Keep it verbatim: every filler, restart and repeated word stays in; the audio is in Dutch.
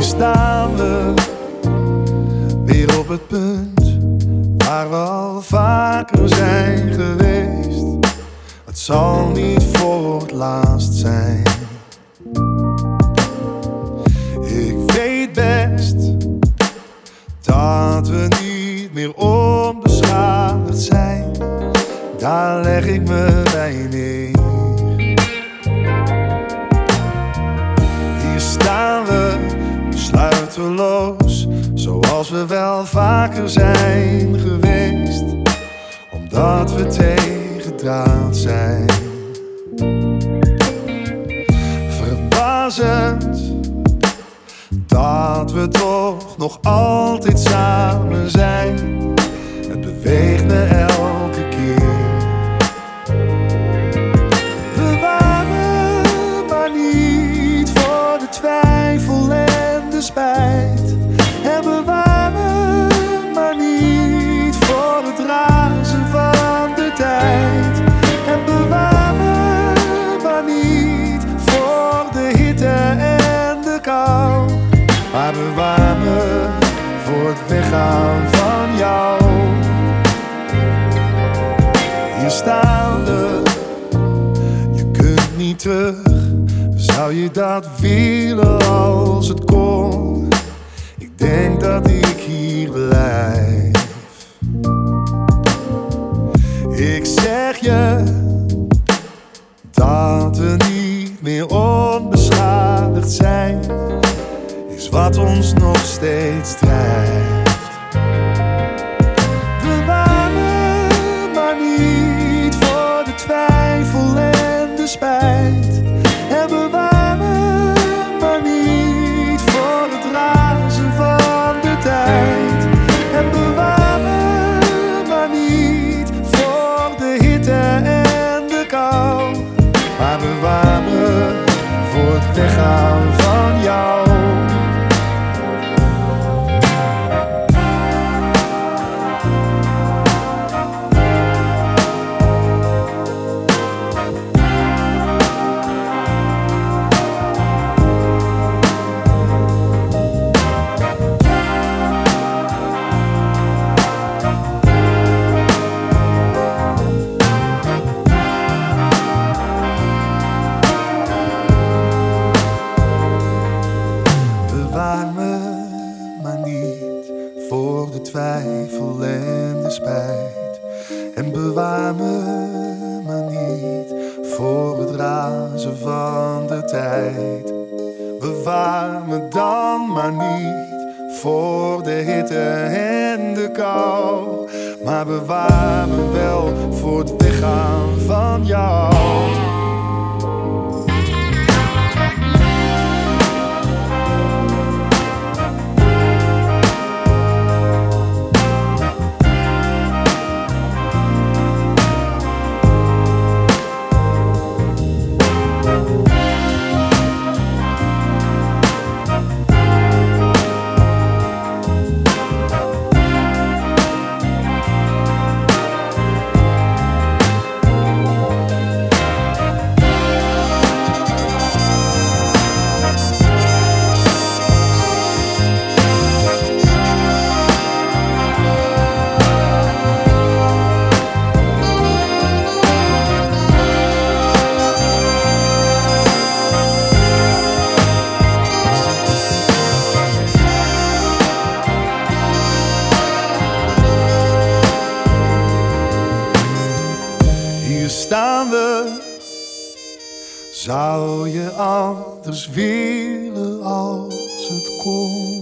Hier staan we, weer op het punt waar we al vaker zijn geweest. Het zal niet voor het laatst zijn. Ik weet best dat we niet meer onbeschadigd zijn. Daar leg ik me bij neer. Hier staan we, besluiteloos, zoals we wel vaker zijn geweest, omdat we tegendraad zijn. Verbazend dat we toch nog altijd samen zijn. Het beweegt me elke keer. We waren maar niet voor de twijfel en de spijt. En we waren maar niet voor het razen van de tijd. En we waren maar niet voor de hitte en de kou. Maar we waren voor het weggaan van jou. Hier staan we, je kunt niet terug. Zou je dat willen als het kon? Ik denk dat ik hier blijf. Ik zeg je dat we niet meer onbeschadigd zijn, is wat ons nog steeds drijft. We waren maar niet voor de twijfel en de spijt. En we waren maar niet voor het razen van de tijd. En we waren maar niet voor de hitte en de kou. Maar we waren voor het weggaan van jou. Bewaar me maar niet voor de twijfel en de spijt. En bewaar me maar niet voor het razen van de tijd. Bewaar me dan maar niet voor de hitte en de kou. Maar bewaar me wel voor het weggaan van jou. Hier staan we, zou je anders willen als het kon?